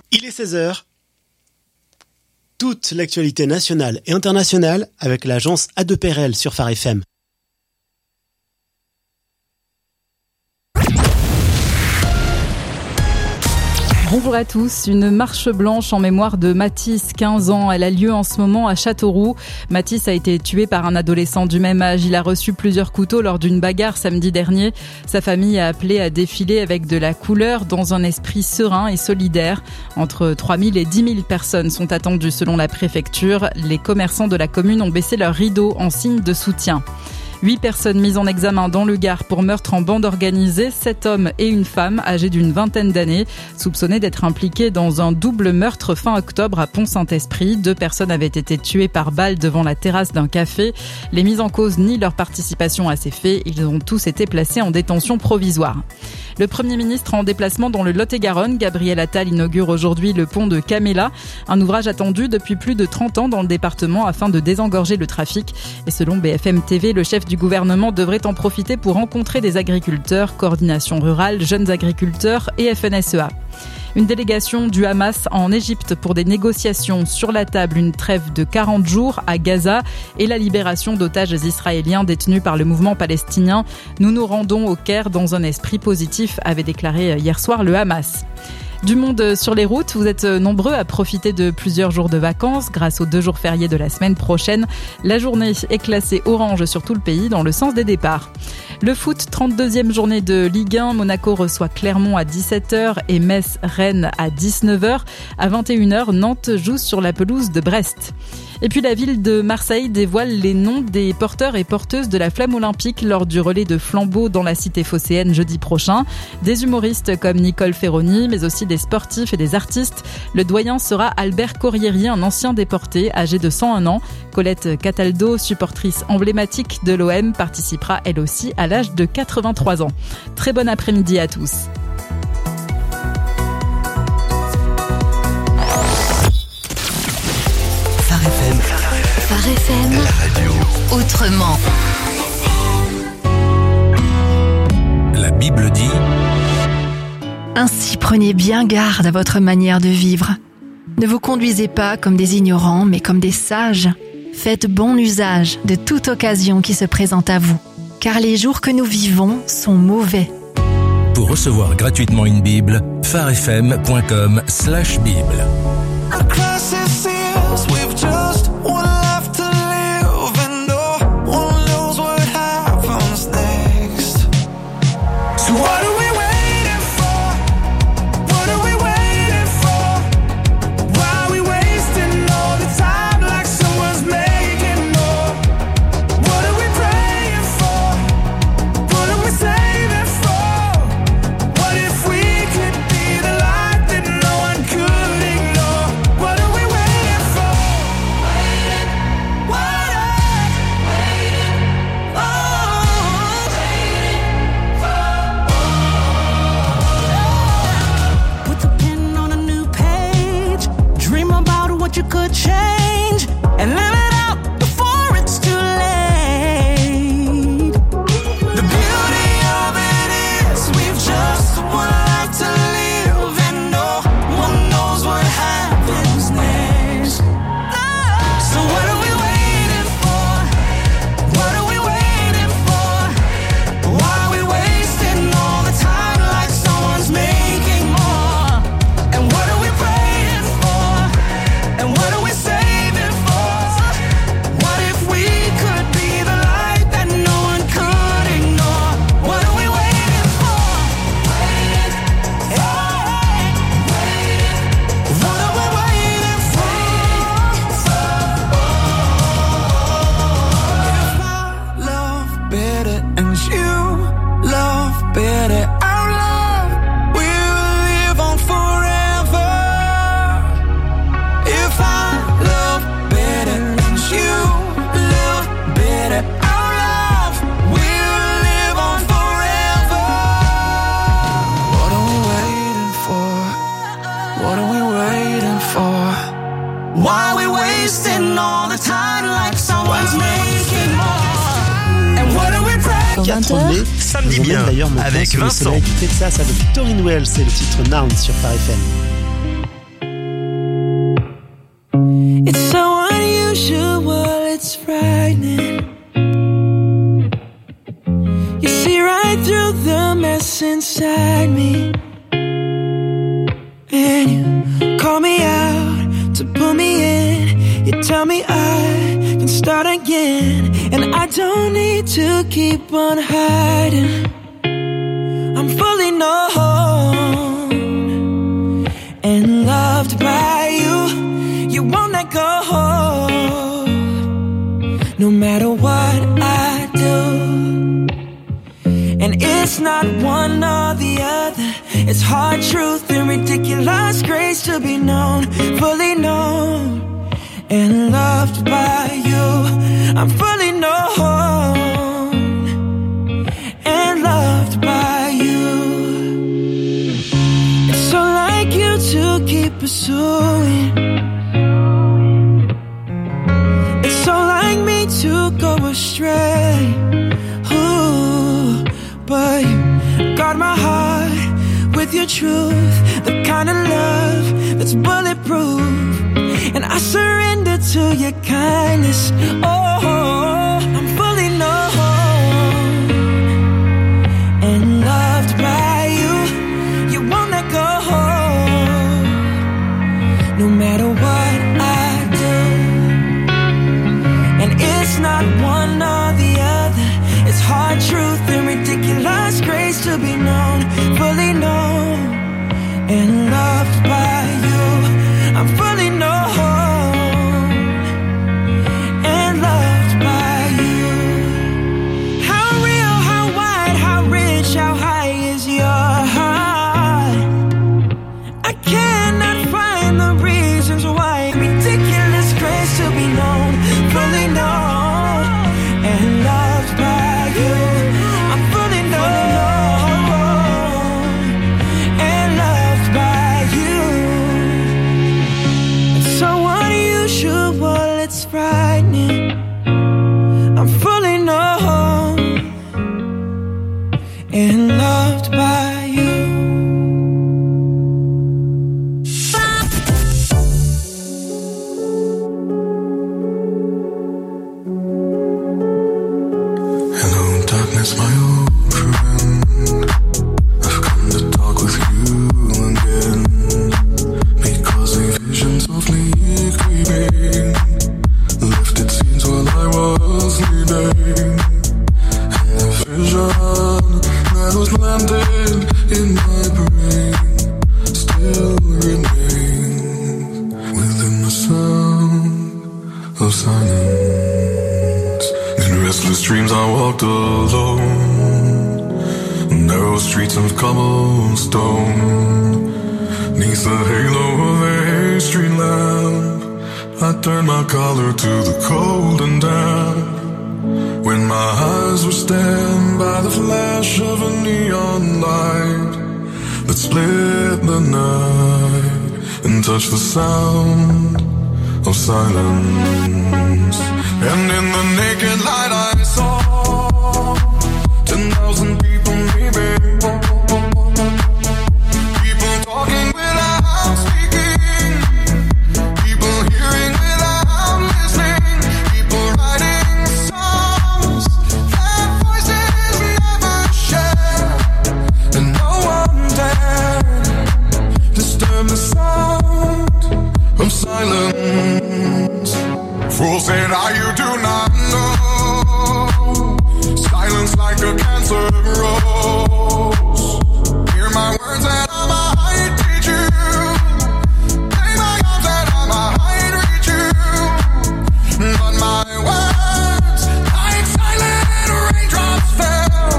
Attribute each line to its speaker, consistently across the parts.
Speaker 1: Il est 16h. Toute l'actualité nationale et internationale avec l'agence A2PRL sur Phare FM.
Speaker 2: Bonjour à tous. Une marche blanche en mémoire de Mathis, 15 ans. Elle a lieu en ce moment à Châteauroux. Mathis a été tué par un adolescent du même âge. Il a reçu plusieurs couteaux lors d'une bagarre samedi dernier. Sa famille a appelé à défiler avec de la couleur dans un esprit serein et solidaire. Entre 3 000 et 10 000 personnes sont attendues selon la préfecture. Les commerçants de la commune ont baissé leurs rideaux en signe de soutien. 8 personnes mises en examen dans le Gard pour meurtre en bande organisée, 7 hommes et une femme âgée d'une vingtaine d'années, soupçonnés d'être impliqués dans un double meurtre fin octobre à Pont-Saint-Esprit. 2 personnes avaient été tuées par balle devant la terrasse d'un café. Les mises en cause nient leur participation à ces faits. Ils ont tous été placés en détention provisoire. Le Premier ministre en déplacement dans le Lot-et-Garonne, Gabriel Attal inaugure aujourd'hui le pont de Camella, un ouvrage attendu depuis plus de 30 ans dans le département afin de désengorger le trafic. Et selon BFM TV, le chef du gouvernement devrait en profiter pour rencontrer des agriculteurs, coordination rurale, jeunes agriculteurs et FNSEA. Une délégation du Hamas en Égypte pour des négociations. Sur la table, une trêve de 40 jours à Gaza et la libération d'otages israéliens détenus par le mouvement palestinien. Nous nous rendons au Caire dans un esprit positif, avait déclaré hier soir le Hamas. Du monde sur les routes, vous êtes nombreux à profiter de plusieurs jours de vacances grâce aux 2 jours fériés de la semaine prochaine. La journée est classée orange sur tout le pays dans le sens des départs. Le foot, 32e journée de Ligue 1. Monaco reçoit Clermont à 17h et Metz-Rennes à 19h. À 21h, Nantes joue sur la pelouse de Brest. Et puis la ville de Marseille dévoile les noms des porteurs et porteuses de la flamme olympique lors du relais de flambeau dans la cité phocéenne jeudi prochain. Des humoristes comme Nicole Ferroni, mais aussi des sportifs et des artistes. Le doyen sera Albert Corrieri, un ancien déporté âgé de 101 ans. Colette Cataldo, supportrice emblématique de l'OM, participera elle aussi à l'âge de 83 ans. Très bon après-midi à tous.
Speaker 3: Phare FM, la radio autrement.
Speaker 4: La Bible dit:
Speaker 3: Ainsi prenez bien garde à votre manière de vivre. Ne vous conduisez pas comme des ignorants, mais comme des sages. Faites bon usage de toute occasion qui se présente à vous, car les jours que nous vivons sont mauvais.
Speaker 4: Pour recevoir gratuitement une Bible, pharefm.com/Bible.
Speaker 5: You could change and live it out before it's too late. The beauty of it is we've just one life to live, and no one knows what happens next. So what are we waiting for? What are we waiting for? Why are we wasting all the time like someone's making more? And what are we praying for? And what are we saving for? What if we could be the light that no one could ignore? What are we waiting for? Waiting for. What are we waiting for? If I love better and you love better, our love will live on forever. If I love better and you love better, our love will live on forever. What are we waiting for? What are we waiting for? Why are we wasting all the time like someone's making more? And what are we praying?
Speaker 1: 4 mai,
Speaker 4: Samedi
Speaker 1: nous emmène
Speaker 4: bien,
Speaker 1: d'ailleurs mon
Speaker 4: avec
Speaker 1: sur le
Speaker 4: Vincent.
Speaker 1: soleil du Texas avec Torin Wells, c'est le titre Noun sur Phare FM.
Speaker 5: You see right through the mess inside me, and you call me out to pull me in. You tell me I can start again, and I don't need to keep on hiding. I'm fully known and loved by you. You won't let go, no matter what I do. And it's not one or the other. It's hard truth and ridiculous grace to be known, fully known and loved by you. I'm fully known and loved by you. It's so like you to keep pursuing. It's so like me to go astray. Ooh, but you guard my heart with your truth, the kind of love that's bulletproof. And I surrender to your kindness. Oh, I'm fully known and loved by you. You won't let go, no matter what I do. And it's not one or the other. It's hard truth and ridiculous grace to be known, fully known and loved by you. I'm fully known and loved by you. How real, how wide, how rich, how high is your heart? I cannot find the reasons why. Ridiculous grace to be known, fully known and loved by you. I'm fully known and loved by you. It's so unusual, it's frightening. I'm fully known and loved by you.
Speaker 6: Hello, darkness, my old friend. I've come to talk with you again, because a vision softly creeping lifted scenes while I was sleeping, and the vision that was landed in my brain still remains within the sound of silence. In restless dreams I walked alone, narrow streets of cobblestone. 'Neath the halo of a street lamp, I turned my collar to the cold and damp. When my eyes were stabbed by the flash of a neon light that split the night and touched the sound of silence. And in the naked light I saw 10,000 people maybe, people talking without speaking, people hearing without listening, people writing songs that voices never share, and no one dared disturb the sound of silence. Fool said, you do not know. Silence like a cancer grows. Hear my words that I might teach you. Play my arms that I might reach you. But my words, like silent raindrops, fell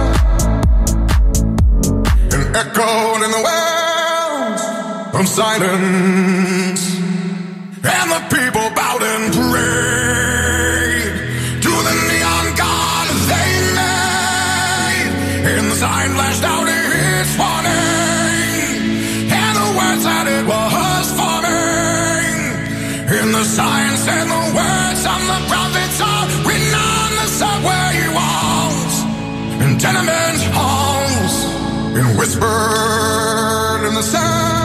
Speaker 6: and echoed in the wells of silence. And the people bowed and prayed to the neon god they made. And the sign flashed out its warning, and the words that it was forming. And the sign said the words of the prophets are written on the subway walls and tenement halls, and whispered in the sound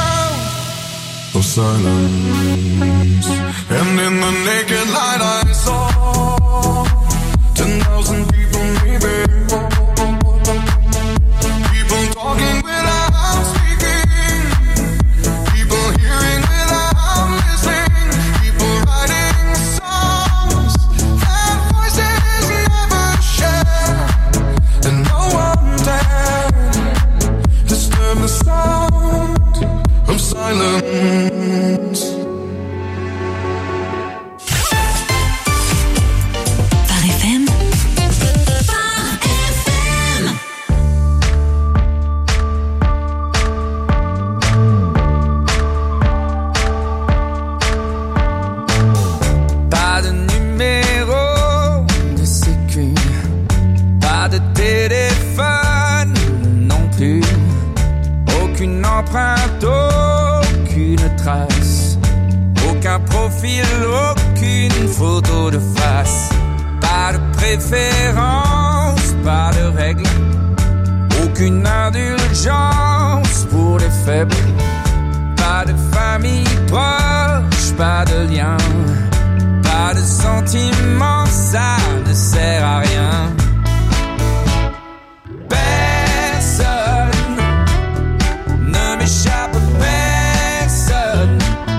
Speaker 6: of silence. And in the naked light I saw
Speaker 7: aucune empreinte, aucune trace, aucun profil, aucune photo de face. Pas de préférence, pas de règle, aucune indulgence pour les faibles. Pas de famille proche, pas de lien, pas de sentiments, ça ne sert à rien. Personne ne m'échappe, personne.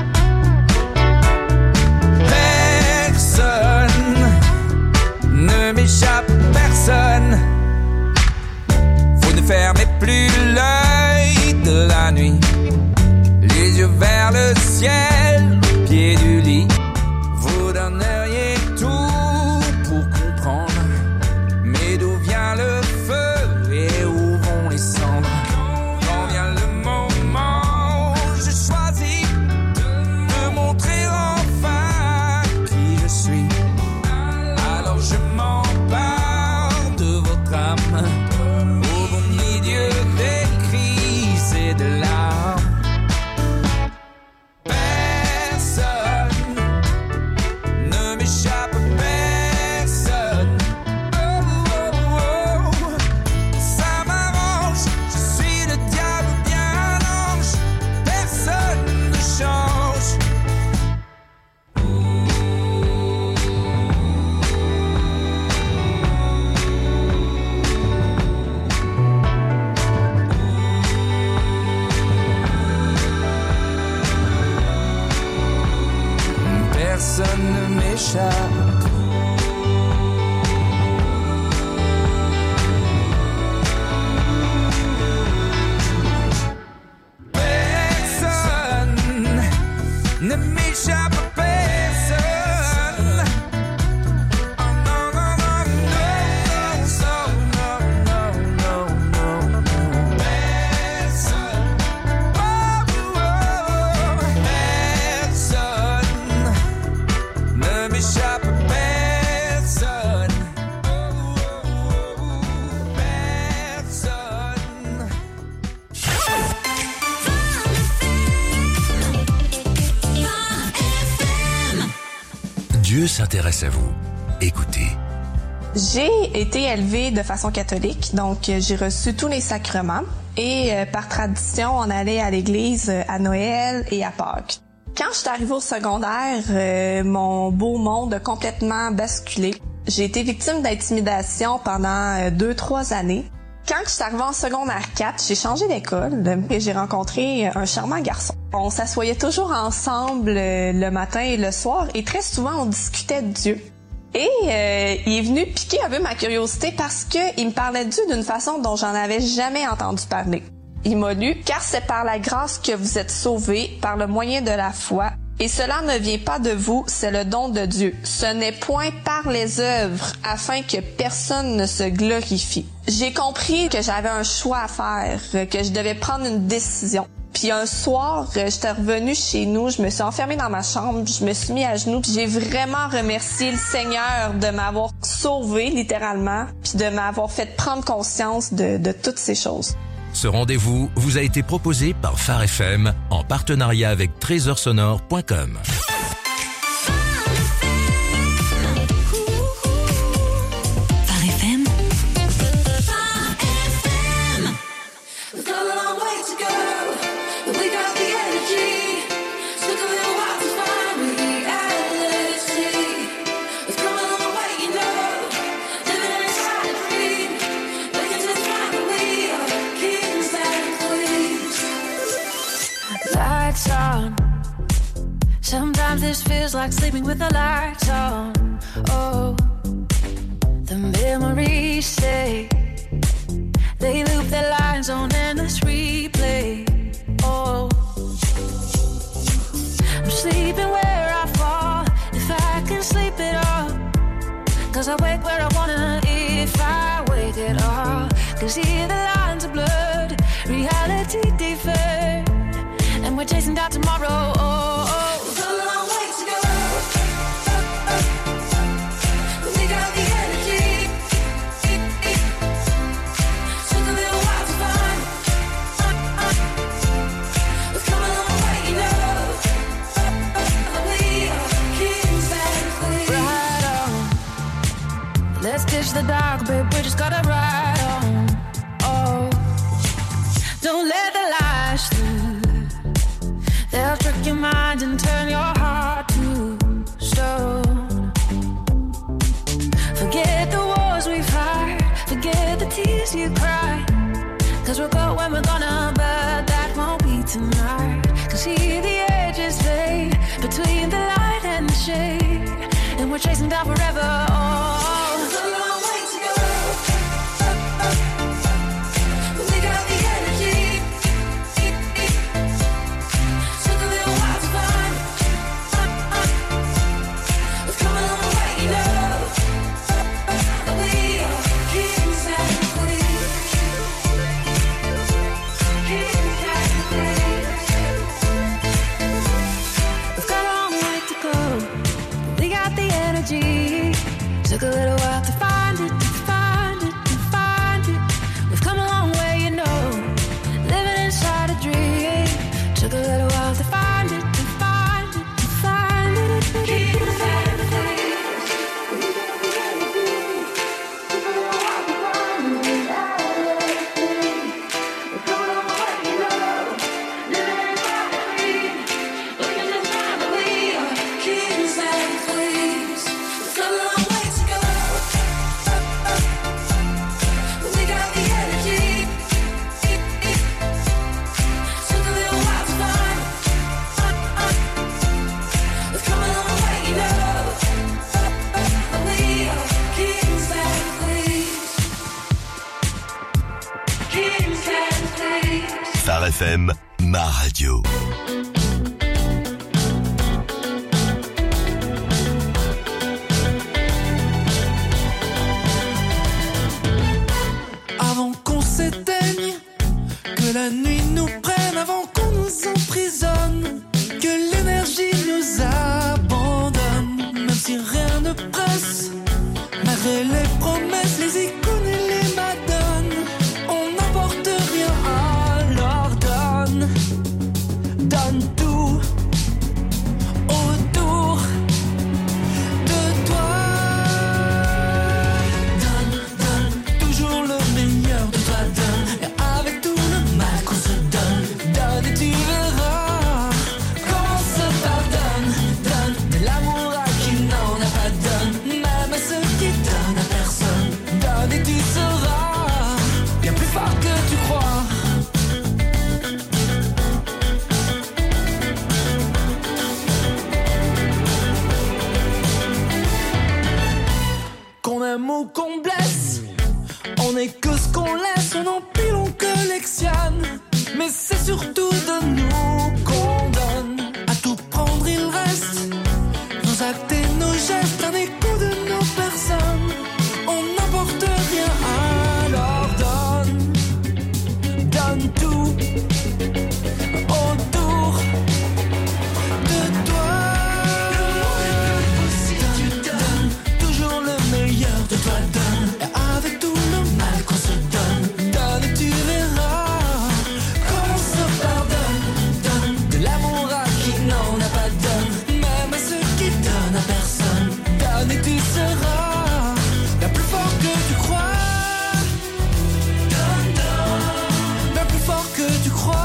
Speaker 7: Personne ne m'échappe, personne. Vous ne fermez plus l'œil de la nuit, les yeux vers le ciel, pied du lit. Vous donneriez tout pour comprendre, mais d'où vient le feu et où vont les cendres? Quand vient le moment, je choisis de montrer enfin qui je suis. Alors je m'empare de votre âme, au beau milieu des crises et de larmes. Personne ne m'échappe, personne. Oh, oh, oh. Ça m'arrange, je suis le diable bien l'ange. Personne ne change. Personne ne m'échappe. Personne ne m'échappe, personne. Oh non, non, non, non, non, non, non, non. Personne. Oh, oh, personne ne m'échappe, personne. Oh, personne.
Speaker 4: Dieu s'intéresse à vous. Écoutez.
Speaker 8: J'ai été élevée de façon catholique, donc j'ai reçu tous les sacrements et par tradition, on allait à l'église à Noël et à Pâques. Quand je suis arrivée au secondaire, mon beau monde a complètement basculé. J'ai été victime d'intimidation pendant 2-3 années. Quand je suis arrivée en secondaire 4, j'ai changé d'école et j'ai rencontré un charmant garçon. On s'assoyait toujours ensemble le matin et le soir et très souvent on discutait de Dieu. Et il est venu piquer un peu ma curiosité parce que il me parlait de Dieu d'une façon dont j'en avais jamais entendu parler. Il m'a lu « Car c'est par la grâce que vous êtes sauvés, par le moyen de la foi, et cela ne vient pas de vous, c'est le don de Dieu. Ce n'est point par les œuvres, afin que personne ne se glorifie. » J'ai compris que j'avais un choix à faire, que je devais prendre une décision. Puis un soir, j'étais revenue chez nous, je me suis enfermée dans ma chambre, je me suis mis à genoux, puis j'ai vraiment remercié le Seigneur de m'avoir sauvée, littéralement, puis de m'avoir fait prendre conscience de toutes ces choses.
Speaker 4: Ce rendez-vous vous a été proposé par Phare FM en partenariat avec trésorsonore.com.
Speaker 5: Phare FM.
Speaker 9: Lights on. Sometimes this feels like sleeping with the lights on. Oh, the memories stay. They loop their lines on endless replay. Oh, I'm sleeping where I fall, if I can sleep at all. Cause I wake where I wanna, if I wake at all. Cause here the lines are blurred, reality deferred, and we're chasing down tomorrow. Oh, oh. We've got a long way to go. We got the energy. Took a little while to find. ditch the dark, babe, we just gotta ride on. Oh, don't let the lies through. They'll trick your mind and turn your heart to stone. Forget the wars we fight, forget the tears you cry. Cause we'll go when we're gonna, but that won't be tonight. Cause see the edges fade between the light and the shade, and we're chasing down forever. Oh, there's a long way to go, but we got the energy. Took a little while to find. We've come a long way, you know. We are kings and queens. Kings and queens. We've got a long way to go. We got the energy. Took a little while to find it, to find it, to find it. We've come a long way, you know. Living inside a dream. Took a little while to find it, to find it, to find it. Kings and queens.
Speaker 10: Phare FM, ma radio.
Speaker 5: Avant qu'on s'éteigne, que la nuit nous prenne, avant qu'on nous emprisonne, que l'énergie nous abandonne, même si rien ne presse, malgré les promesses, les icônes et les madones, on n'emporte rien, alors donne tout autour de toi. Donne toujours le meilleur de toi, donne. Et avec tout le mal qu'on se donne et tu verras qu'on se pardonne. Donne de l'amour à qui n'en a pas, donne même à ceux qui donnent à personne. Donne et tu seras bien plus fort que tu crois. Qu'on aime ou qu'on blesse, on est que ce qu'on laisse, on empile, on collectionne. Mais c'est surtout de nous qu'on donne. À tout prendre il reste nos actes et nos gestes, un écho de nos personnes. On n'emporte rien, alors donne tout autour de toi. Donne toujours le meilleur de toi, donne. Et avec tout le mal qu'on se donne et tu verras qu'on se pardonne. Donne de l'amour à qui n'en a pas, donne même à ceux qui donnent à personne. Donne et tu seras bien plus fort que tu crois. Bien plus fort que tu crois.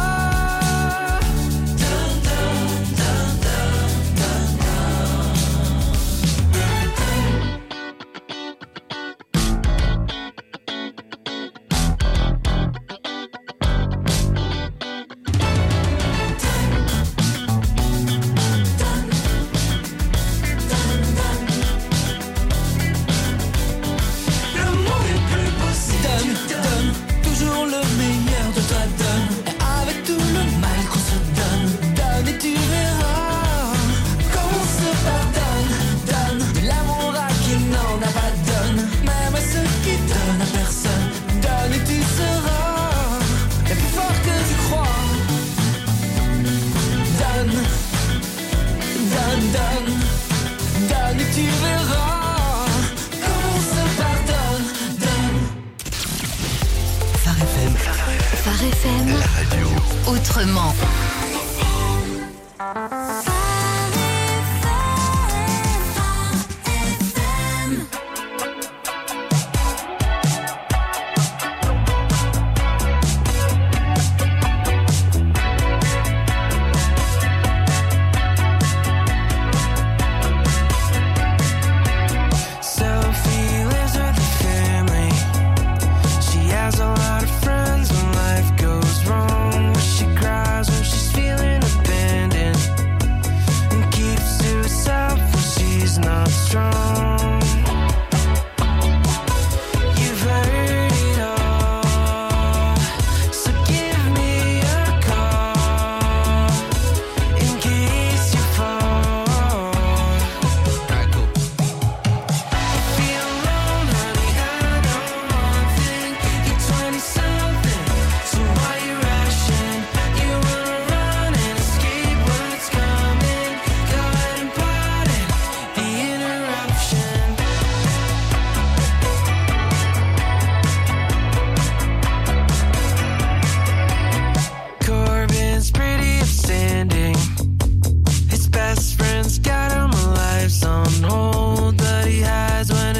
Speaker 5: Donne toujours le meilleur de toi, donne. Et avec tout le mal qu'on se donne et tu verras qu'on se pardonne. Donne de l'amour à qui n'en a pas, donne même à ceux qui donnent à personne. Donne et tu seras bien plus fort que tu crois. Donne et tu verras qu'on se pardonne.
Speaker 10: Phare FM,
Speaker 3: Phare FM,
Speaker 10: la radio.
Speaker 3: autrement.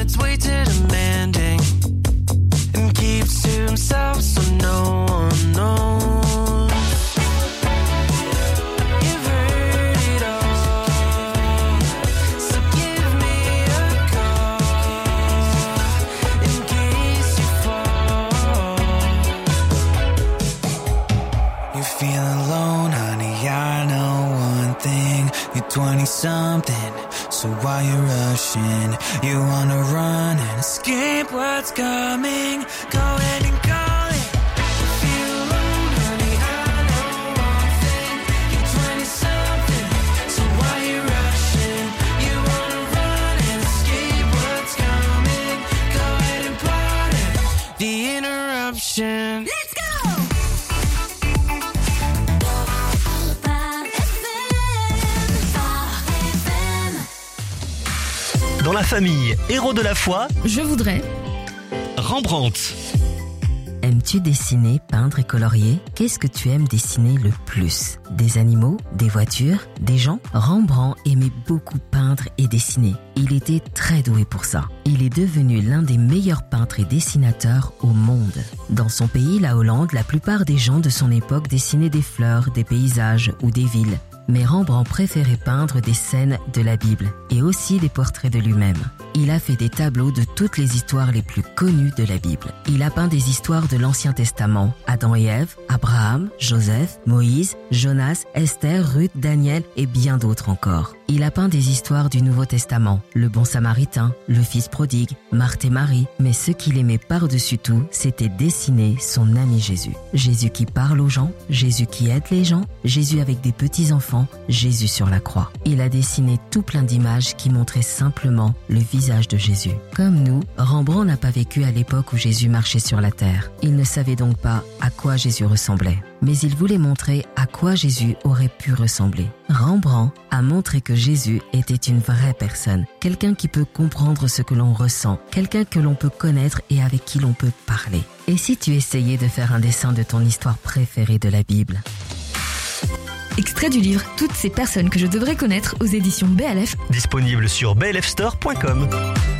Speaker 5: that's way too demanding and keeps to himself so no one knows. You've heard it all, so give me a call in case you fall. You feel alone, honey, I know one thing. You're 20-something, so why you rushing? You wanna run and escape what's coming. Go ahead and call it. You feel alone, honey, I know one thing. You're 20-something, so why you rushing? You wanna run and escape what's coming. Go ahead and plot it. The interruption. Let's go!
Speaker 11: Dans la famille Héros de la foi,
Speaker 12: je voudrais
Speaker 11: Rembrandt.
Speaker 13: Aimes-tu dessiner, peindre et colorier? Qu'est-ce que tu aimes dessiner le plus? Des animaux? Des voitures? Des gens? Rembrandt aimait beaucoup peindre et dessiner. Il était très doué pour ça. Il est devenu l'un des meilleurs peintres et dessinateurs au monde. Dans son pays, la Hollande, la plupart des gens de son époque dessinaient des fleurs, des paysages ou des villes. Mais Rembrandt préférait peindre des scènes de la Bible et aussi des portraits de lui-même. Il a fait des tableaux de toutes les histoires les plus connues de la Bible. Il a peint des histoires de l'Ancien Testament, Adam et Ève, Abraham, Joseph, Moïse, Jonas, Esther, Ruth, Daniel et bien d'autres encore. Il a peint des histoires du Nouveau Testament, le bon samaritain, le fils prodigue, Marthe et Marie, mais ce qu'il aimait par-dessus tout, c'était dessiner son ami Jésus. Jésus qui parle aux gens, Jésus qui aide les gens, Jésus avec des petits-enfants, Jésus sur la croix. Il a dessiné tout plein d'images qui montraient simplement le visage de Jésus. Comme nous, Rembrandt n'a pas vécu à l'époque où Jésus marchait sur la terre. Il ne savait donc pas à quoi Jésus ressemblait. Mais il voulait montrer à quoi Jésus aurait pu ressembler. Rembrandt a montré que Jésus était une vraie personne, quelqu'un qui peut comprendre ce que l'on ressent, quelqu'un que l'on peut connaître et avec qui l'on peut parler. Et si tu essayais de faire un dessin de ton histoire préférée de la Bible?
Speaker 12: Extrait du livre Toutes ces personnes que je devrais connaître aux éditions BLF.
Speaker 11: Disponible sur blfstore.com.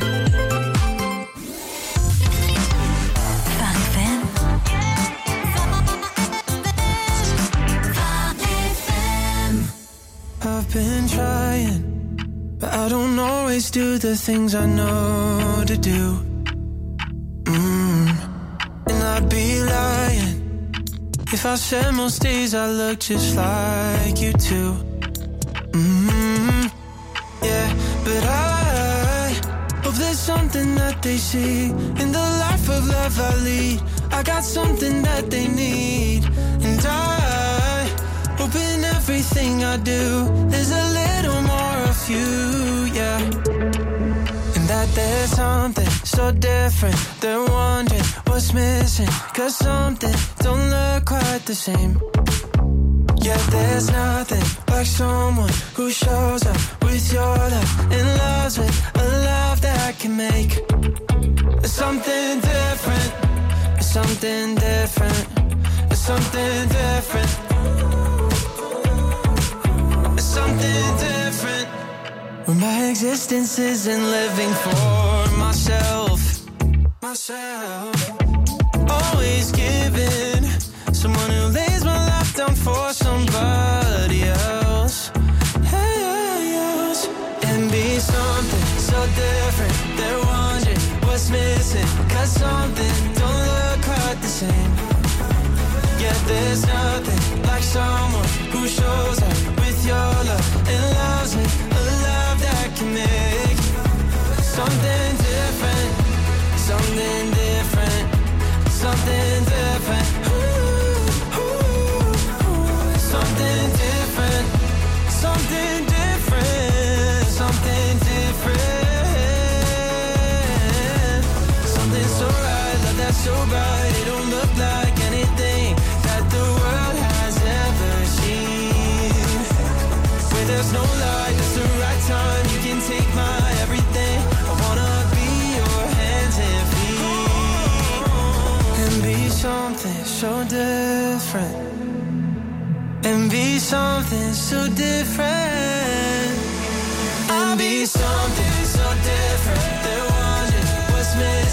Speaker 5: I've been trying, but I don't always do the things I know to do. And I'd be lying if I said most days I look just like you too. Yeah, but I hope there's something that they see in the life of love I lead. I got something that they need, and I hope in everything I do there's a little more of you, yeah. And that there's something so different, they're wondering what's missing, 'cause something don't look quite the same. Yeah, there's nothing like someone who shows up with your love and loves with a love that can make something different, something different, something different, something different. Where my existence isn't living for myself, always giving, someone who lays my life down for somebody else, and be something so different. They're wondering what's missing, 'cause something don't look quite the same. Yeah, there's nothing like someone who shows up with your love and loves me, a love that can make something different, something different, something different. Something different, something different, something different. Something so right, love that's so bright, it don't look like anything that the world has ever seen. Where there's no light, it's the right time, you can take my everything. I wanna be your hands and feet, and be something so different, and be something so different. I'll be something so different. They're wondering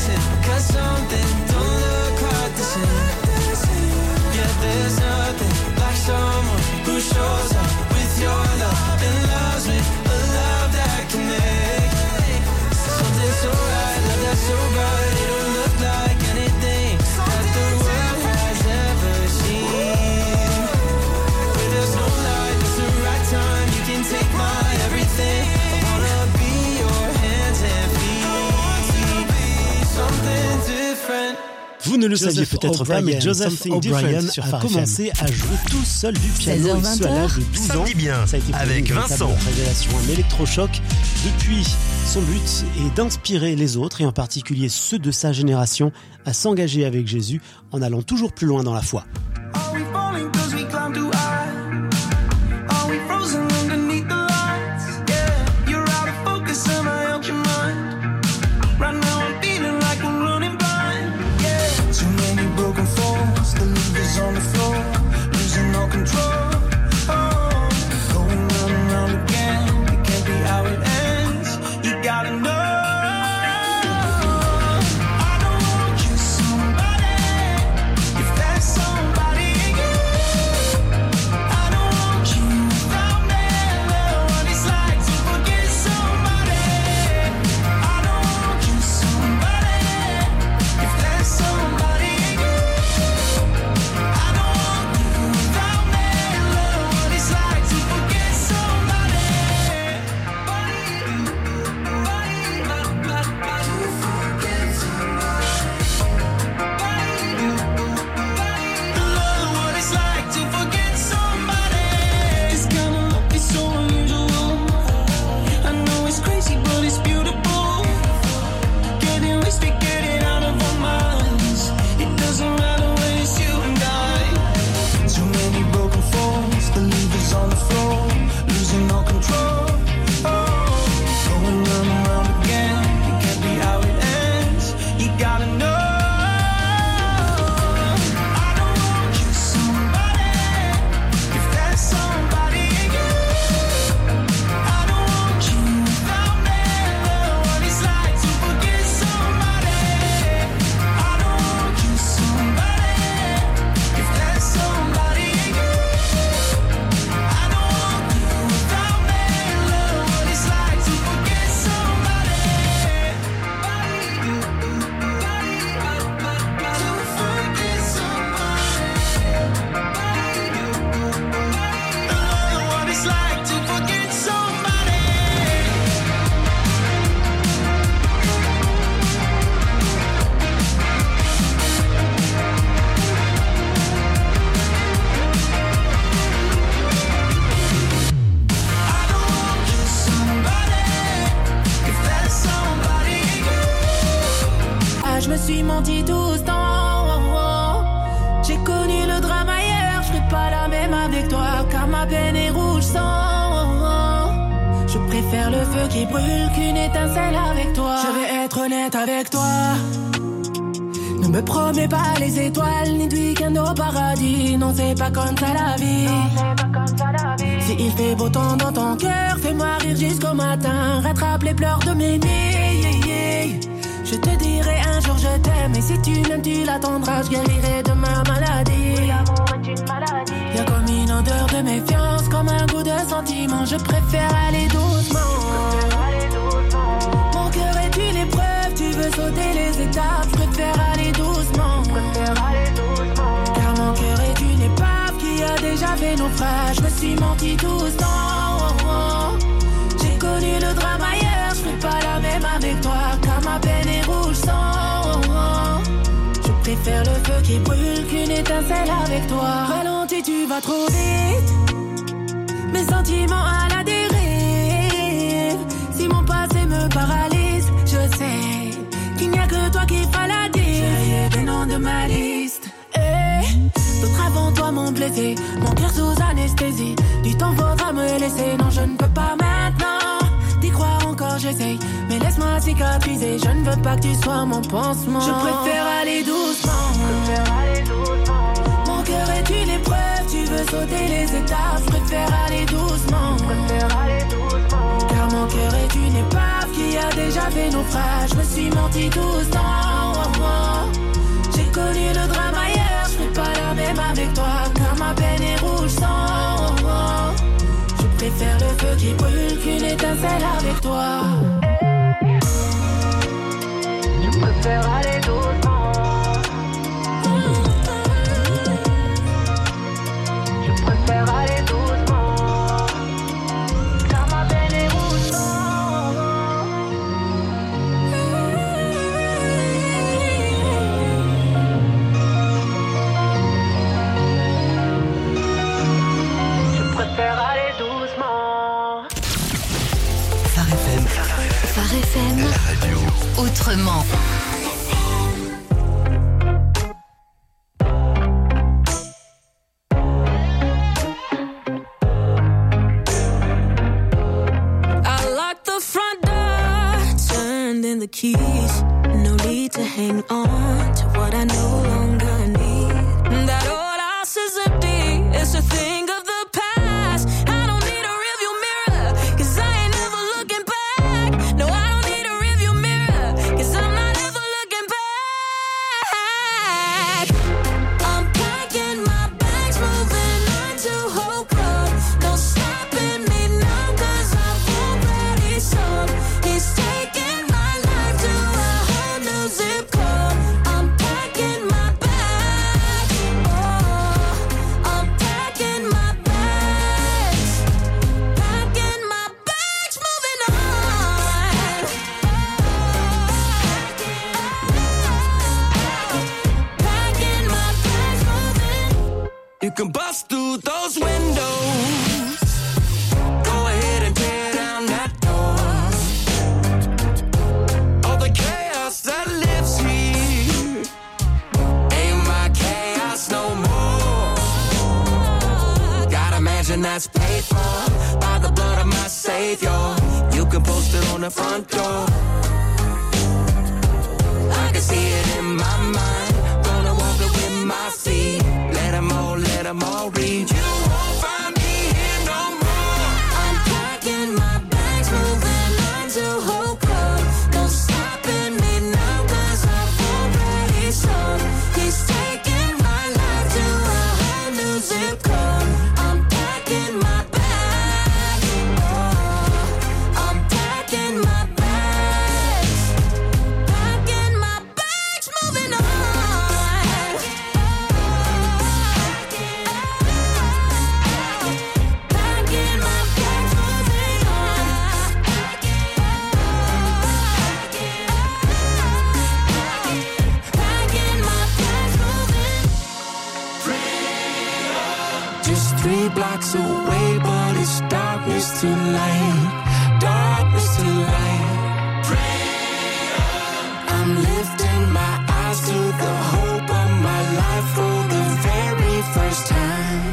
Speaker 5: missing, 'cause something don't look quite the same. Yeah, there's nothing like someone who shows up with your love and loves me, a love that can make something so right, love that's so bright, it don't look like anything that the world has ever seen. Where there's no light, it's the right time, you can take my everything. I wanna be your hands and feet, something different.
Speaker 1: Vous ne le saviez peut-être pas, mais Joseph O'Brien a commencé à jouer tout seul du piano, et ce à l'âge de 12 ans.
Speaker 11: Ça me dit bien,
Speaker 1: ça a été pour
Speaker 11: avec
Speaker 1: lui une véritable
Speaker 11: Vincent.
Speaker 1: révélation, un électrochoc. Depuis, son but est d'inspirer les autres, et en particulier ceux de sa génération, à s'engager avec Jésus en allant toujours plus loin dans la foi.
Speaker 5: Are we falling 'cause we climb too high? Are we frozen underneath the lights? Yeah, you're out of focus and I out your mind. Right now I'm feeling like I'm running blind. Yeah, too many broken falls, the levers on the floor, losing all control. Oh, going round and round again, it can't be how it ends. You gotta know.
Speaker 9: Je me suis menti tout ce temps. J'ai connu le drame ailleurs, je serai pas la même avec toi, car ma peine est rouge sang. Je préfère le feu qui brûle qu'une étincelle avec toi. Je vais être honnête avec toi. Ne me promets pas les étoiles, ni du week-end au paradis. Non, c'est pas comme ça la vie. Si il fait beau temps dans ton cœur, fais-moi rire jusqu'au matin. Rattrape les pleurs de mes nuits. Je te dirai un jour je t'aime, et si tu m'aimes tu l'attendras. Je guérirai de ma maladie. L'amour est une maladie. Y'a comme une odeur de méfiance, comme un goût de sentiment. Je préfère aller doucement. Mon cœur est une épreuve, tu veux sauter les étapes. Je préfère aller doucement. Car mon cœur est une épave qui a déjà fait naufrage. Je me suis menti tout ce temps. J'ai connu le drame ailleurs, je serai pas la même avec toi, car ma peine est rouge sang. Je préfère le feu qui brûle qu'une étincelle avec toi. Ralentis, tu vas trop vite, mes sentiments à la dérive. Si mon passé me paralyse, je sais qu'il n'y a que toi qui fera la diff. J'ai des noms de ma liste. D'autres avant toi m'ont blessé, mon cœur sous anesthésie. Du temps faudra me laisser, non je ne peux pas maintenant. D'y croire encore j'essaye, mais laisse-moi cicatriser. Je ne veux pas que tu sois mon pansement. Je préfère aller doucement. Mon cœur est une épreuve, tu veux sauter les étapes. Je préfère aller doucement. Car mon cœur est une épave qui a déjà fait naufrage. Je me suis menti tout ce temps. avec toi, car ma peine est rouge sang. Je préfère le feu qui brûle qu'une étincelle avec toi. Je préfère aller doucement. Je préfère aller doucement, car ma peine est rouge sang. Je préfère aller doucement.
Speaker 10: Phare FM.
Speaker 3: Phare FM.
Speaker 10: La radio.
Speaker 3: Autrement.
Speaker 9: I locked the front door, turned in the keys. No need to hang on to what I no longer need. That old house is empty, it's a thing of the past. I don't need a rearview mirror, 'cause I ain't never looking back. No, I don't need a rearview mirror, 'cause I'm not ever looking back. I'm packing my bags, moving on to Hope Road. No stopping me now, 'cause I've already sold. He's taking my life to a whole new zip code. I'm packing my bags. Oh, I'm packing my bags. Packing my bags, moving on. Packing my bags, moving.
Speaker 5: You can bust through those windows. Go ahead and tear down that door. All the chaos that lives here ain't my chaos no more. Got a mansion that's paid for by the blood of my Savior. You can post it on the front door. I can see it in my mind. Gonna walk it with my feet. Let them all read. You won't find me here no more.
Speaker 9: I'm packing my bags, moving on to Hope Road. No stopping me now, 'cause I've already sold. He's taking my life to a whole new zip code. I'm packing my bags. Oh, I'm packing my bags. Packing my bags, moving on. Packing my bags, moving on. Packing my bags, moving.
Speaker 5: Just 3 blocks away, but it's darkness to light. Darkness to light. I'm lifting my eyes to the hope of my life for the very first time.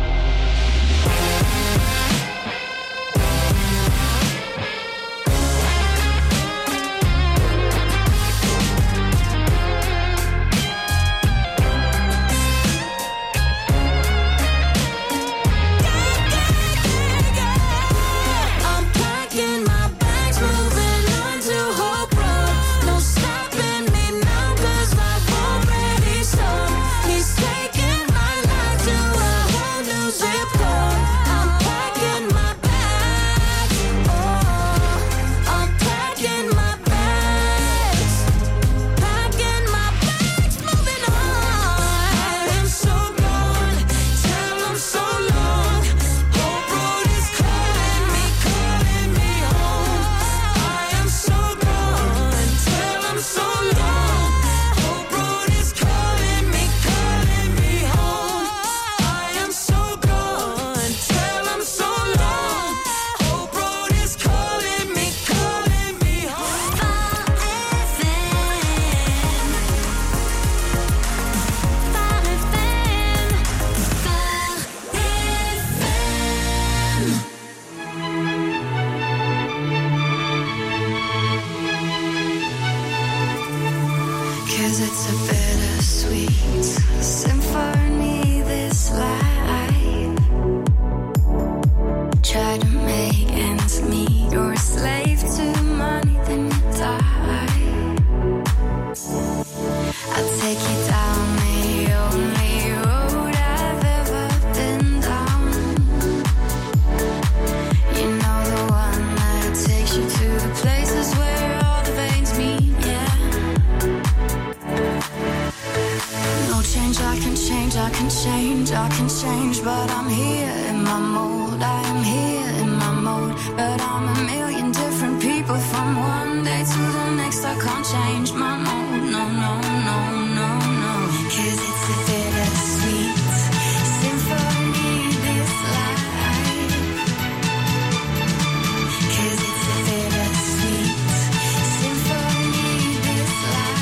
Speaker 9: I'm packing my bags, moving on to Hope Road. No stopping me now, 'cause I've already sold. He's taking my life to a whole new zip code. I'm packing my bags. Oh, I'm packing my bags. Packing my bags, moving on. I'm so gone, tell him so long. Hope Road is calling me home. I am so gone, tell him so long. Hope Road is calling me home. I am so gone, tell him so long. Hope Road is calling me home.
Speaker 14: Cause it's a bittersweet symphony, this life. Try to make ends meet, you're a slave to money, then you die. I'll take you down the only road I can change, but I'm here in my mode. I am here in my mode, but I'm a million different people from one day to the next. I can't change my mode, no, no, no, no, no. 'Cause it's a bittersweet symphony, this life. 'Cause it's a bittersweet symphony, this life.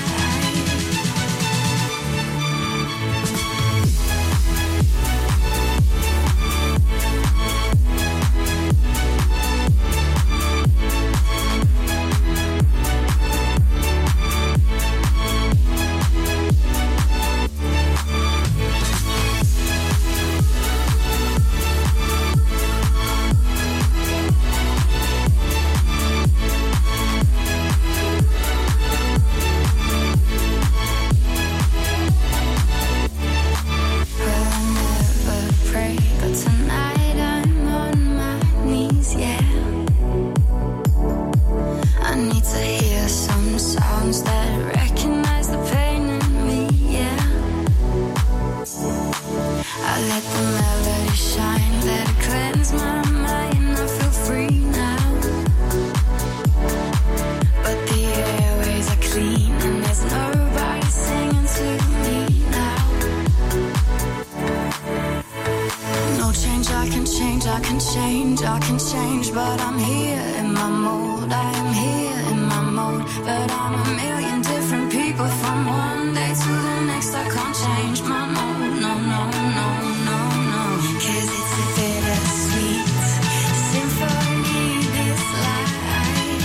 Speaker 14: I can change, but I'm here in my mode. I am here in my mode, but I'm a million different people from one day to the next. I can't change my mode, no, no, no, no, no. 'Cause it's a bittersweet symphony, this life.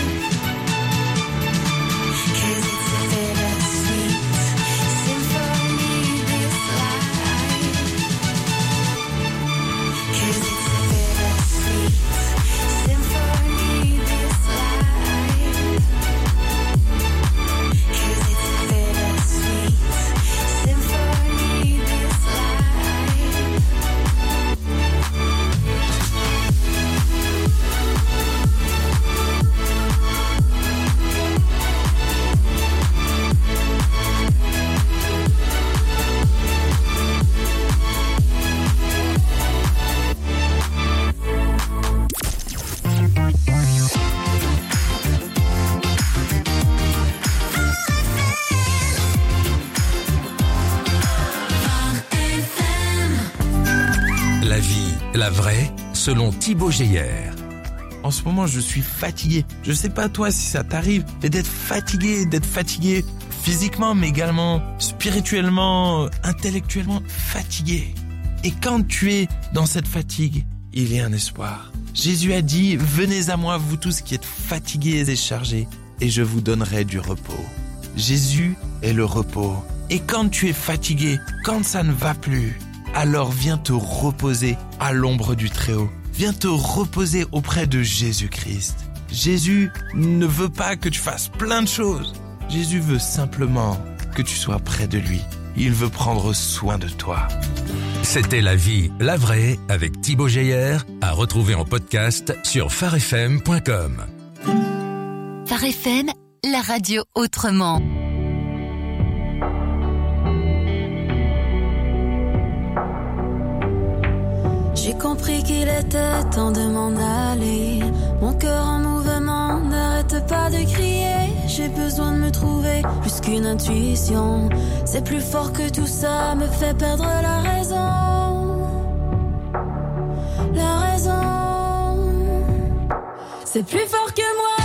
Speaker 14: 'Cause it's a bittersweet symphony, this life. 'Cause it's a bittersweet symphony, this life. 'Cause it's a bittersweet symphony, this life.
Speaker 4: La vie, la vraie, selon Thibaut Geyer.
Speaker 15: En ce moment, je suis fatigué. Je sais pas toi si ça t'arrive, mais d'être fatigué physiquement, mais également spirituellement, intellectuellement fatigué. Et quand tu es dans cette fatigue, il y a un espoir. Jésus a dit, venez à moi, vous tous qui êtes fatigués et chargés, et je vous donnerai du repos. Jésus est le repos. Et quand tu es fatigué, quand ça ne va plus, alors viens te reposer à l'ombre du Très-Haut. Viens te reposer auprès de Jésus-Christ. Jésus ne veut pas que tu fasses plein de choses. Jésus veut simplement que tu sois près de lui. Il veut prendre soin de toi.
Speaker 4: C'était La vie, la vraie, avec Thibaut Geyer, à retrouver en podcast sur farfm.com.
Speaker 16: Phare FM, la radio autrement.
Speaker 9: J'ai compris qu'il était temps de m'en aller. Mon cœur en mouvement n'arrête pas de crier. J'ai besoin de me trouver plus qu'une intuition. C'est plus fort que tout ça, me fait perdre la raison. La raison. C'est plus fort que moi.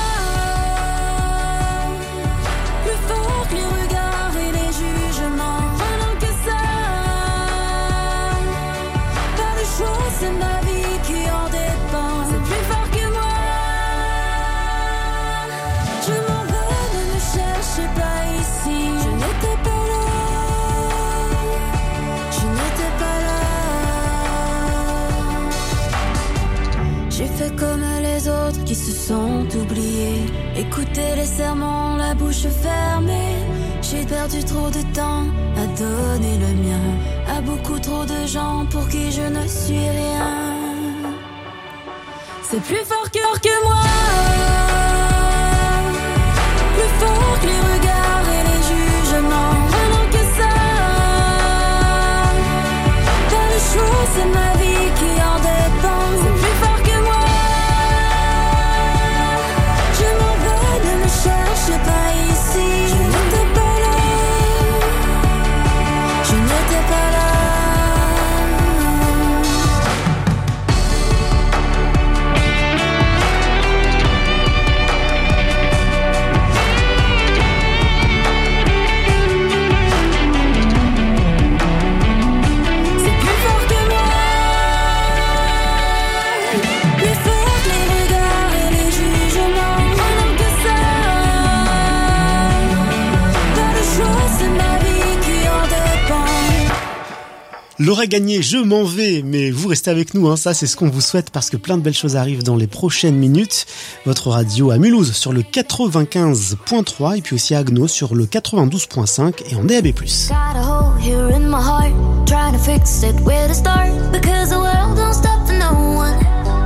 Speaker 9: Plus fort que les regards et les jugements. Pendant que ça, c'est ma vie qui en dépend. C'est plus fort que moi. Je m'en veux, ne me cherchez pas ici. Je n'étais pas là. Je n'étais pas là. J'ai fait comme les autres qui se sont oubliés. Écoutez les sermons, la bouche fermée. J'ai perdu trop de temps à donner le mien à beaucoup trop de gens pour qui je ne suis rien. C'est plus fort que moi. Plus fort que les regards et les jugements. Pendant que ça,
Speaker 1: L'aurait gagné, je m'en vais, mais vous restez avec nous, hein, ça c'est ce qu'on vous souhaite parce que plein de belles choses arrivent dans les prochaines minutes. Votre radio à Mulhouse sur le 95.3 et puis aussi à Agno sur le 92.5 et en DAB+.
Speaker 14: Got a hole here in my heart, trying to fix it, where to start, because the world don't stop for no one.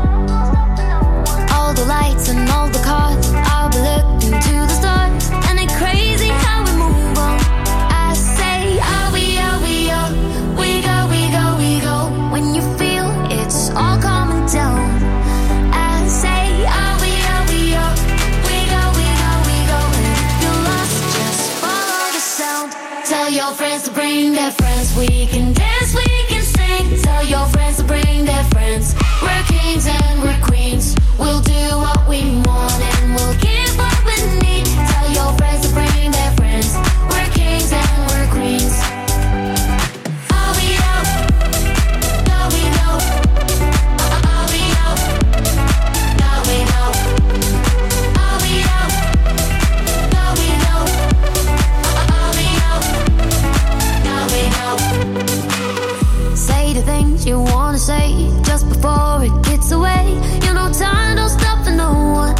Speaker 14: All the lights and all the cars, I'll be looking to the stars, and it's crazy how we move on. I say, are we, we go, we go, we go, when you feel it's all coming down. I say, are we, we go, we go, we go, and if you're lost, just follow the sound. Tell your friends to bring their friends, we can dance, we can sing. Tell your friends to bring their friends, we're kings and we're queens. We'll do what we want and we'll give what we need. Tell your friends to bring their friends, we're kings and we're queens. Are we out? No, we know. Are we out? No, we know. Are we out? No, we know. Are we out? No, we know. Say the things you wanna say just before it gets away. You know time don't stop for no one.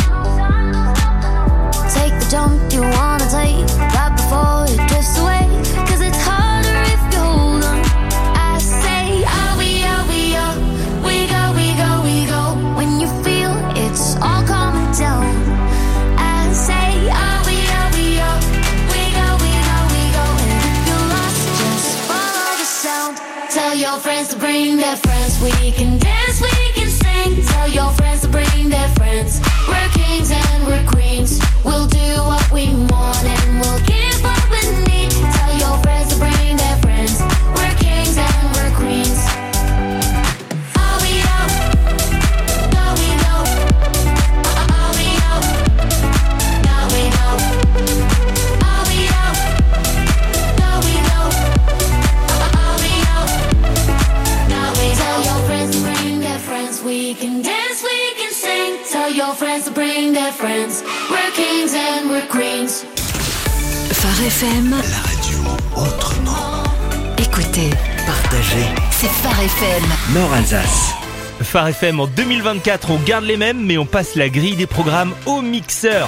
Speaker 14: Take the jump you wanna take right before it drifts away, 'cause it's harder if you hold on. I say, are we, we go, we go, we go, when you feel it's all coming down. I say, are we, we go, we go, we go, and if you're lost, just follow the sound. Tell your friends to bring their friends, we can dance, we can sing. Tell your friends to bring their friends, we're kings and we're queens. We'll do what we want and we'll give what we need. Tell your friends to bring their friends, we're kings and we're queens. Are we out? No, we know. Are we out? No, we know. Are we out? No, we know. Are we out? No, we know. Tell your friends to bring their friends, we can dance, we can sing. Tell your friends to bring their friends, we're kings and we're queens.
Speaker 3: Phare FM.
Speaker 10: La radio autrement.
Speaker 3: Écoutez,
Speaker 10: Partagez.
Speaker 3: c'est Phare FM.
Speaker 17: Nord-Alsace. Phare FM en 2024, on garde les mêmes, mais on passe la grille des programmes au mixeur.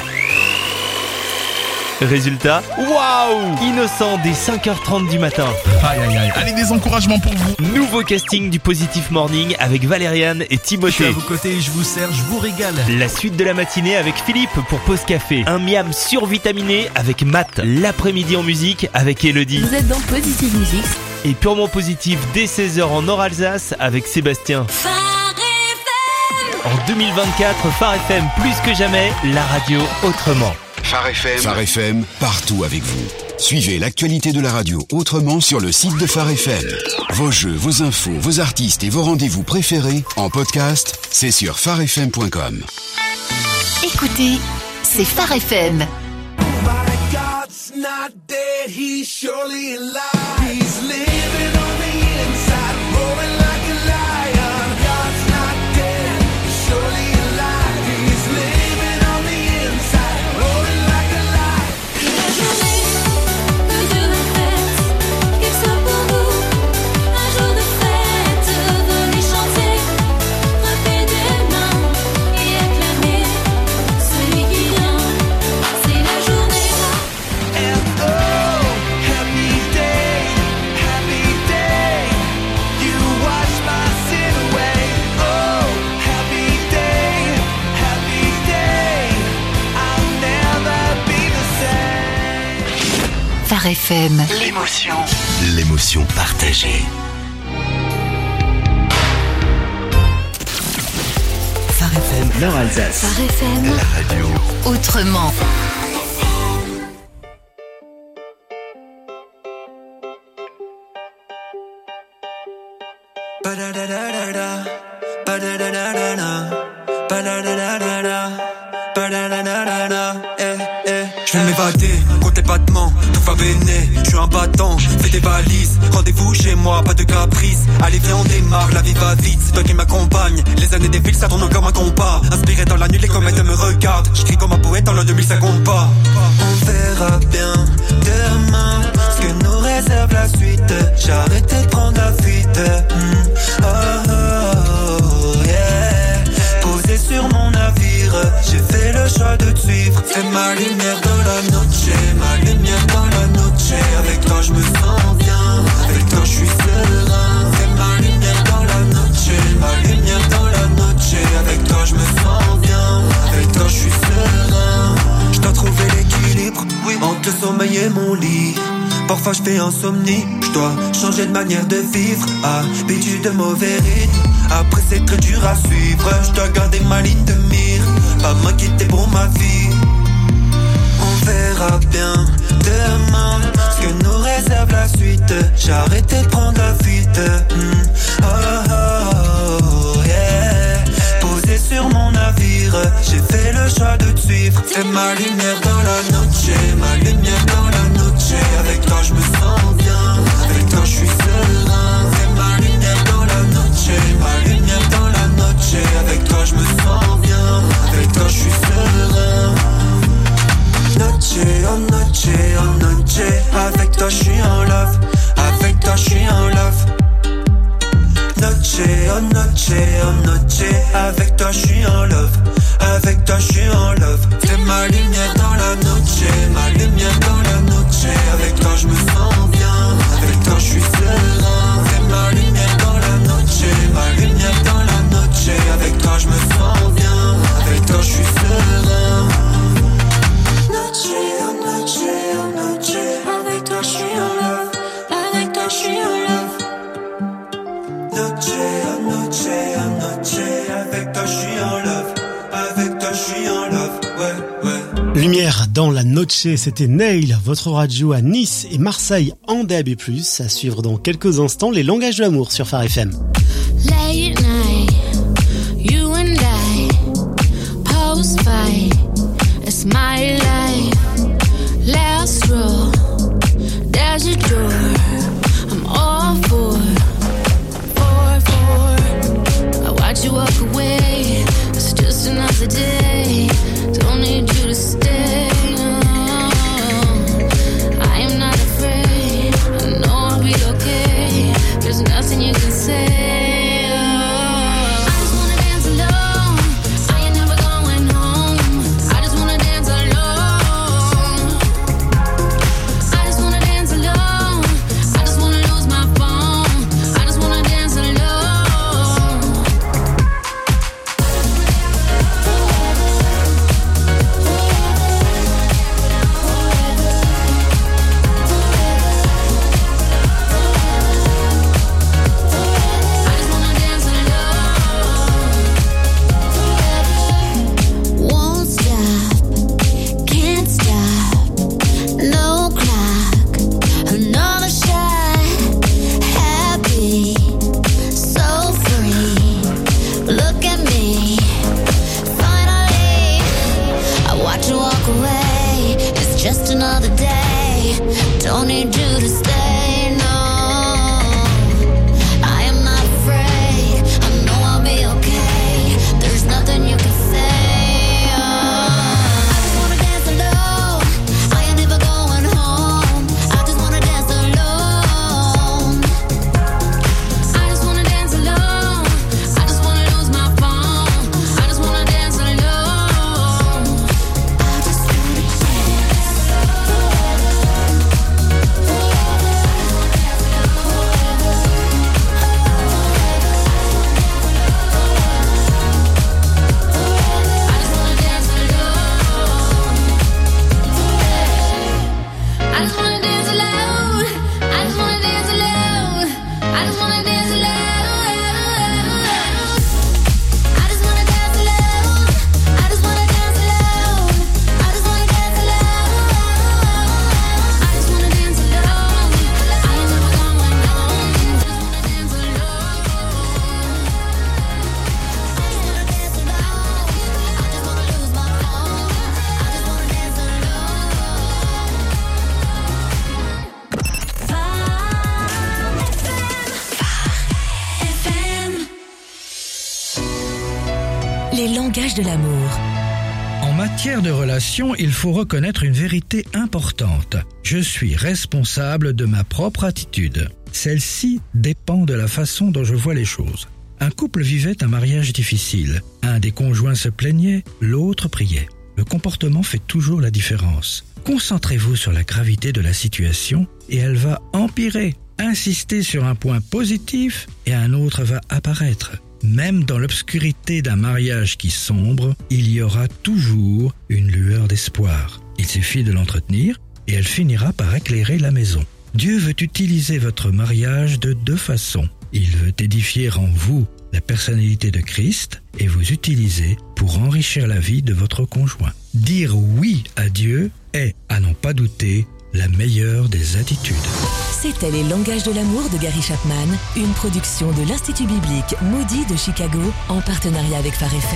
Speaker 17: Résultat, waouh, innocent dès 5h30 du matin.
Speaker 15: Aïe aïe aïe, allez, des encouragements pour vous.
Speaker 17: Nouveau casting du Positif Morning avec Valériane et
Speaker 18: Je suis
Speaker 17: Timothée.
Speaker 18: à vos côtés, je vous sers, je vous régale.
Speaker 17: La suite de la matinée avec Philippe pour Pause Café. Un miam survitaminé avec Matt. L'après-midi en musique avec Elodie.
Speaker 12: Vous êtes dans Positive Music.
Speaker 17: Et purement positif dès 16h en Nord-Alsace avec Sébastien. En 2024, Phare FM plus que jamais, la radio autrement.
Speaker 19: Phare FM, partout avec vous. Suivez l'actualité de la radio autrement sur le site de Phare FM. Vos jeux, vos infos, vos artistes et vos rendez-vous préférés en podcast, c'est sur pharefm.com.
Speaker 3: Écoutez, c'est Phare FM.
Speaker 5: God's not dead, he's surely alive. He's living on the inside, roaring like a lion. God's not dead, he's surely alive. He's living on the inside, roaring like a lion.
Speaker 14: La journée de Dieu la fête, qu'il soit pour nous un jour de fête. Venez chanter, frapper des mains et acclamer celui qui vient. C'est la journée.
Speaker 5: And oh, happy day, you wash my sin away. Oh, happy day, I'll never be the same.
Speaker 3: Phare FM.
Speaker 10: L'émotion partagée. Phare FM.
Speaker 17: Nord-Alsace.
Speaker 3: Phare FM.
Speaker 10: La radio.
Speaker 3: Autrement.
Speaker 20: Je vais m'évader, comptez pas de ment, tout va béné, je suis un battant, fais tes valises, rendez-vous chez moi, pas de caprice, allez viens on démarre, la vie va vite, c'est toi qui m'accompagne, les années défilent, ça tourne comme un compas, inspiré dans la nuit, les comètes me regardent, j'crie comme un poète dans l'an 2000, ça compte pas. On verra bien demain, ce que nous réserve la suite, j'ai arrêté de prendre la fuite, mon lit. Parfois je fais insomnie, je dois changer de manière de vivre. Habitude de mauvais rythme, après c'est très dur à suivre. Je dois garder ma ligne de mire, pas m'inquiéter pour ma vie. On verra bien demain ce que nous réserve la suite. J'ai arrêté de prendre la fuite. Oh, oh, oh, yeah. Posé sur mon navire, j'ai fait le choix de te suivre. T'es ma lumière dans la noche, ma lumière dans la noche. Avec toi je me sens bien, avec toi je suis serein. T'es ma lumière dans la noche, ma lumière dans la noche. Avec toi je me sens bien, avec toi je suis serein. Noche, oh noche, oh noche. Avec toi je suis en love, avec toi je suis en love. Noche, oh noche, oh noche. Avec toi je suis en love, avec toi je suis en love. T'es ma lumière dans la noche, ma lumière dans la noche. Avec toi je me sens bien, avec toi je suis serein. T'es ma lumière dans la noche, ma lumière dans la noche. Avec toi je me sens bien, avec toi je suis serein. Noche, oh noche, oh noche. Avec toi je suis en love, avec toi je suis en love. Noche, oh noche, oh noche. Avec toi je suis en love, avec toi je suis en love, ouais, ouais.
Speaker 1: Lumière dans la noche, c'était Nail, votre radio à Nice et Marseille en DAB+, à suivre dans quelques instants les langages de l'amour sur Phare FM.
Speaker 9: Late night, you and I, post-fight, it's my life. Last row, there's your door, I'm all for. I watch you walk away, it's just another day, don't need you to stay. I am not afraid, I know I'll be okay, there's nothing you can say.
Speaker 21: Les langages de l'amour.
Speaker 22: En matière de relations, il faut reconnaître une vérité importante. Je suis responsable de ma propre attitude. Celle-ci dépend de la façon dont je vois les choses. Un couple vivait un mariage difficile. Un des conjoints se plaignait, l'autre priait. Le comportement fait toujours la différence. Concentrez-vous sur la gravité de la situation et elle va empirer. Insistez sur un point positif et un autre va apparaître. Même dans l'obscurité d'un mariage qui sombre, il y aura toujours une lueur d'espoir. Il suffit de l'entretenir et elle finira par éclairer la maison. Dieu veut utiliser votre mariage de deux façons. Il veut édifier en vous la personnalité de Christ et vous utiliser pour enrichir la vie de votre conjoint. Dire oui à Dieu est, à n'en pas douter, la meilleure des attitudes.
Speaker 2: C'était Les Langages de l'amour de Gary Chapman, une production de l'Institut biblique Moody de Chicago en partenariat avec Phare FM.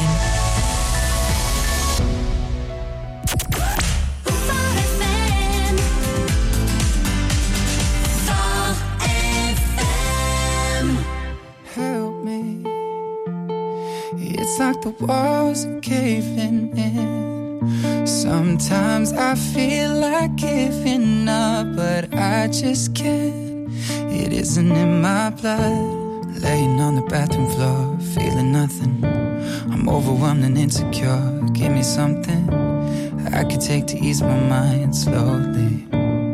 Speaker 5: Help me. It's like the walls are caving in. Sometimes I feel like giving up, but I just can't. It isn't in my blood. Laying on the bathroom floor, feeling nothing. I'm overwhelmed and insecure. Give me something I could take to ease my mind slowly.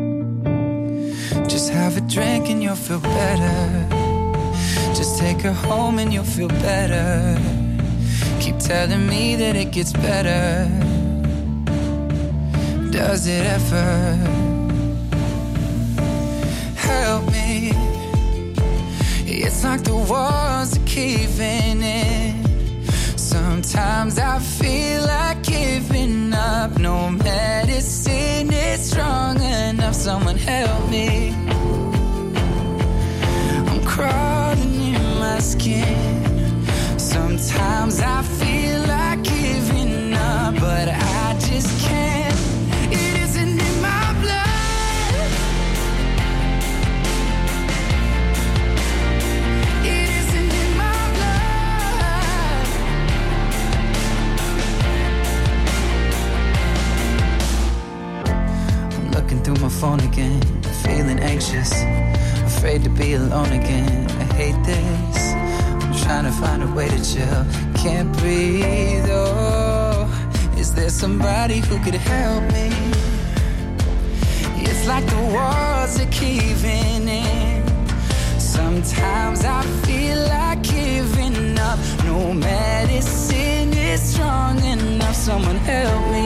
Speaker 5: Just have a drink and you'll feel better. Just take her home and you'll feel better. Keep telling me that it gets better. Does it ever? Help me. It's like the walls are caving in. Sometimes I feel like giving up. No medicine is strong enough. Someone help me. I'm crawling in my skin. Sometimes I feel like giving up, but I just can't. It isn't in my blood. It isn't in my blood. I'm looking through my phone again, feeling anxious, afraid to be alone again. I hate this. Trying to find a way to chill. Can't breathe, oh. Is there somebody who could help me? It's like the walls are caving in. Sometimes I feel like giving up. No medicine is strong enough. Someone help me.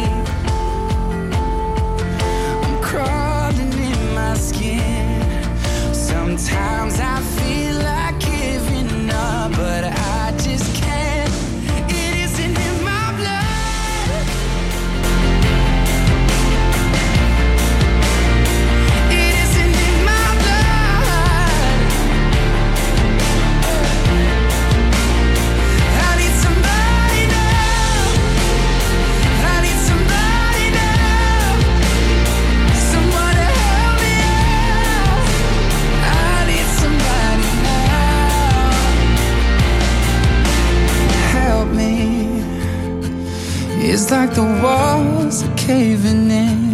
Speaker 5: I'm crawling in my skin. Sometimes I feel like giving up, but I just can't. It isn't in my blood. It isn't in my blood. I need somebody now. I need somebody now. Someone to help me out. I need somebody now. Help me. It's like the walls are caving in.